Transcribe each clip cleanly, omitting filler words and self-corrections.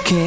Okay.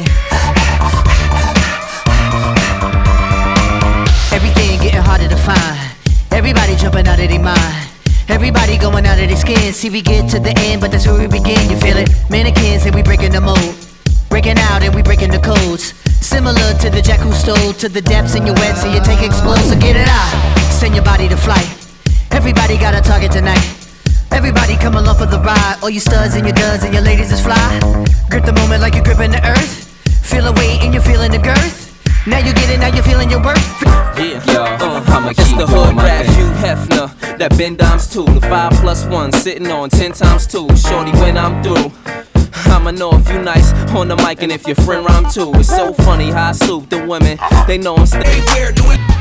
Everything getting harder to find. Everybody jumping out of their mind. Everybody going out of their skin. See, we get to the end, but that's where we begin. You feel it? Mannequins and we breaking the mold. Breaking out and we breaking the codes. Similar to the jack who stole to the depths in your wet, so you take explode. So get it out. Send your body to flight. Everybody got a target tonight. Everybody come along for the ride. All you studs and your duds and your ladies is fly. Grip the moment like you're gripping the earth. Feel the weight and you're feeling the girth. Now you get it, now you're feeling your worth. Yeah, yo, I'ma keep the hood rap, Hugh Hefner, that Ben Dimes too. The 5+1 sitting on 10 times 2. Shorty, when I'm through, I'ma know if you nice on the mic and if your friend rhyme too. It's so funny how I soup the women. They know I'm staying.